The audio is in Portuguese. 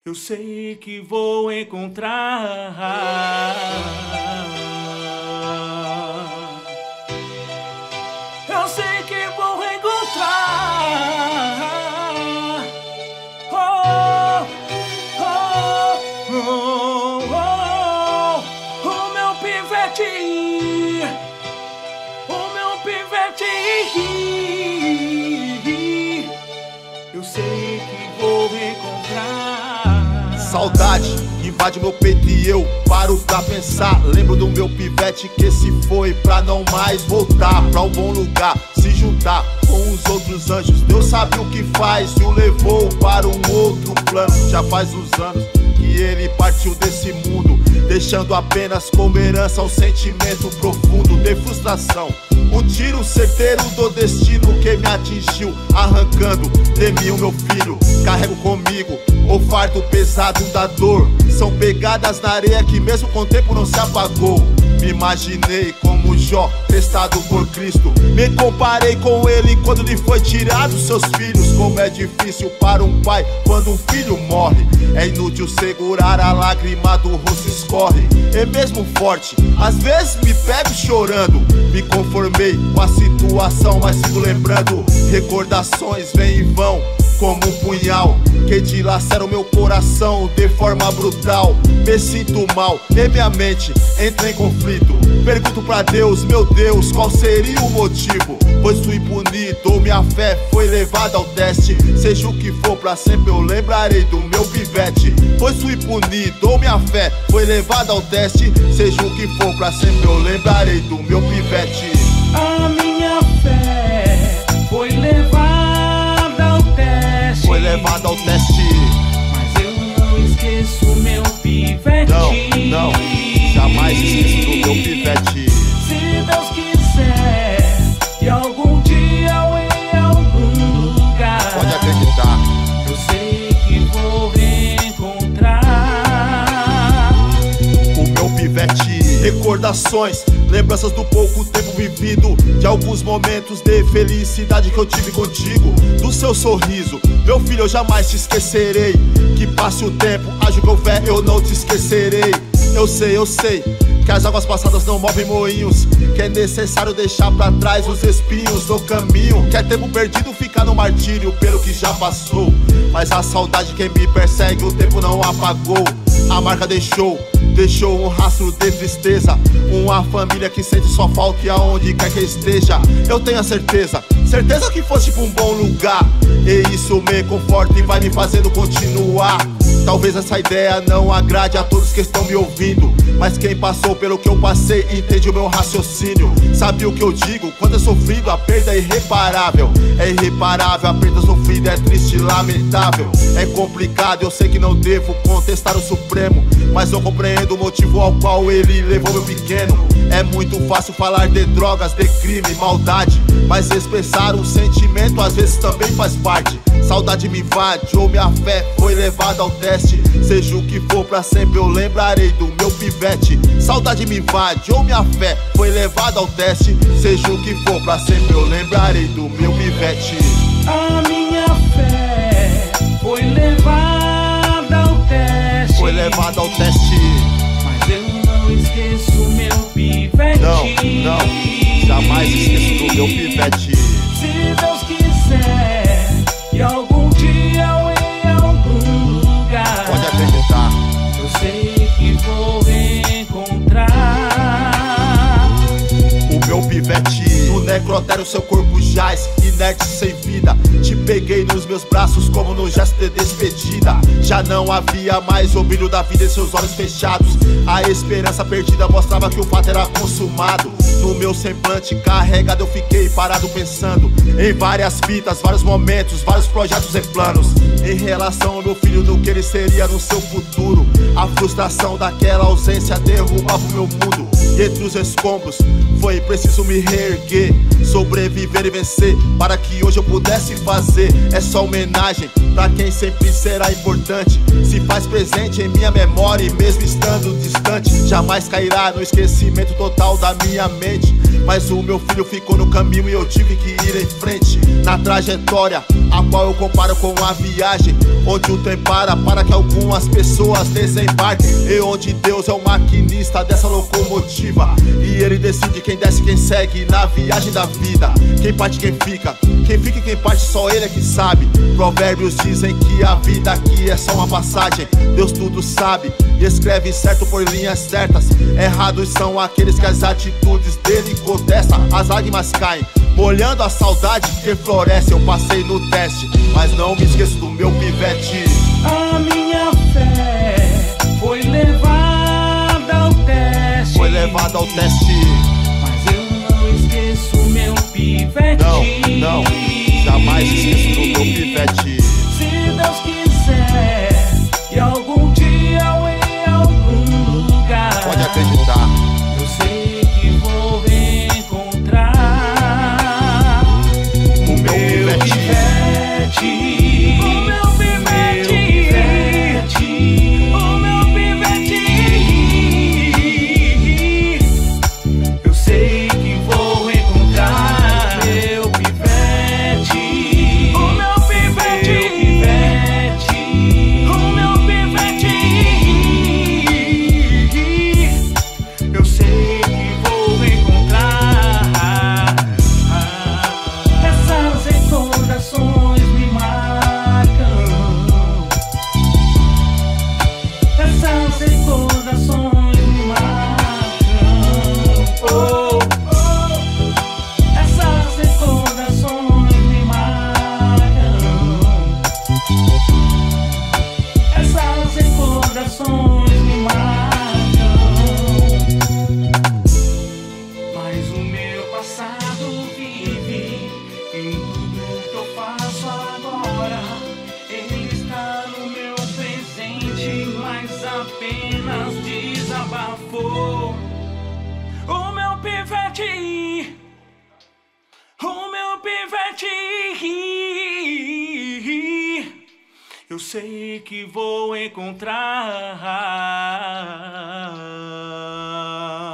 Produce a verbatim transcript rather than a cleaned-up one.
Eu sei que vou encontrar. Eu sei que vou encontrar. Oh, oh, oh, oh, o meu pivete, o meu pivete. Eu sei que vou encontrar. Saudade invade meu peito e eu paro pra pensar. Lembro do meu pivete que se foi pra não mais voltar pra um bom lugar, se juntar com os outros anjos. Deus sabe o que faz e o levou para um outro plano. Já faz uns anos que ele partiu desse mundo, deixando apenas como herança um sentimento profundo de frustração. Um tiro certeiro do destino que me atingiu, arrancando de mim o meu filho. Carrego comigo o fardo pesado da dor. São pegadas na areia que mesmo com o tempo não se apagou. Me imaginei como Jó, testado por Cristo. Me comparei com ele quando lhe foi tirado seus filhos. Como é difícil para um pai quando um filho morre. É inútil segurar a lágrima do rosto escorre. E mesmo forte, às vezes me pego chorando. Me conformei com a situação, mas sigo lembrando. Recordações vêm e vão como um punhal que dilacera o meu coração de forma brutal. Me sinto mal e minha mente entra em conflito. Pergunto pra Deus, meu Deus, qual seria o motivo? Pois fui punido, minha fé foi levada ao teste. Seja o que for, pra sempre eu lembrarei do meu pivete. Pois fui punido, minha fé foi levada ao teste. Seja o que for, pra sempre eu lembrarei do meu pivete. A minha fé foi levada ao teste. Foi levada ao teste. Mas eu não esqueço meu pivete. Não, não, jamais esqueço do meu pivete. Se Deus quiser, e algum dia eu em algum lugar, pode acreditar, eu sei que vou encontrar o meu pivete. Recordações, lembranças do pouco tempo vivido, de alguns momentos de felicidade que eu tive contigo. Do seu sorriso, meu filho, eu jamais te esquecerei. Que passe o tempo, ajo que houver, eu não te esquecerei. Eu sei, eu sei que as águas passadas não movem moinhos, que é necessário deixar pra trás os espinhos do caminho. Que é tempo perdido ficar no martírio pelo que já passou. Mas a saudade que me persegue o tempo não apagou. A marca deixou, deixou um rastro de tristeza. Uma família que sente sua falta e aonde quer que esteja. Eu tenho a certeza, certeza que fosse pra um bom lugar. E isso me conforta e vai me fazendo continuar. Talvez essa ideia não agrade a todos que estão me ouvindo, mas quem passou pelo que eu passei entende o meu raciocínio. Sabe o que eu digo? Quando é sofrido, a perda é irreparável. É irreparável, a perda sofrida é triste e lamentável. É complicado, eu sei que não devo contestar o Supremo, mas eu compreendo o motivo ao qual ele levou meu pequeno. É muito fácil falar de drogas, de crime, maldade, mas expressar um sentimento às vezes também faz parte. Saudade me invade ou minha fé foi levada ao teste. Seja o que for, pra sempre eu lembrarei do meu pivete. Saudade me invade ou minha fé foi levada ao teste. Seja o que for, pra sempre eu lembrarei do meu pivete. A minha fé foi levada ao teste. Foi levada ao teste. Mas eu não esqueço meu pivete. Não, não, jamais esqueço do meu pivete. Se Deus quiser, e algum dia eu em algum lugar, pode acreditar, eu sei que vou encontrar o meu pivete. No necrotério seu corpo jaz, inerte sem vida. Te peguei nos meus braços como no gesto de despedida. Já não havia mais o brilho da vida em seus olhos fechados. A esperança perdida mostrava que o fato era consumado. No meu semblante carregado eu fiquei parado pensando em várias fitas, vários momentos, vários projetos e planos. Em relação ao meu filho, no que ele seria no seu futuro. A frustração daquela ausência derrubava o meu mundo. E entre os escombros foi preciso me reerguer, sobreviver e vencer, para que hoje eu pudesse fazer essa homenagem pra quem sempre será importante. Se faz presente em minha memória e mesmo estando distante, jamais cairá no esquecimento total da minha mente. mas o meu filho ficou no caminho e eu tive que ir em frente na trajetória, a qual eu comparo com a viagem, onde o tempo para para que algumas pessoas desembarquem, e onde Deus é o maquinista dessa locomotiva, e Ele decide quem desce e quem segue na viagem da vida, quem parte quem fica, quem fica e quem parte só Ele é que sabe. Provérbios dizem que a vida aqui é só uma passagem, Deus tudo sabe e escreve certo por linhas certas. Errados são aqueles que as atitudes dele contestam. As lágrimas caem, molhando a saudade que floresce. Eu passei no teste, mas não me esqueço do meu pivete. A minha fé foi levada ao teste, Foi levada ao teste. mas eu não esqueço meu pivete. Não, não, jamais esqueço do meu pivete. Se Deus quiser, e algum dia eu em algum lugar, Pode acreditar. eu sei que vou encontrar O meu pivete. O meu pivete. O meu pivete. Eu sei que vou encontrar meu pivete. O meu pivete. O meu pivete. Eu sei que vou encontrar. Essas recordações me marcam. Essas recordações me marcam. Oh, oh. Essas recordações me marcam. Essas recordações me marcam. Mas o meu passado vive em tudo que eu faço agora. Ele está no meu presente, mas apenas desabafou. O meu pivete, o meu pivete. Eu sei que vou encontrar.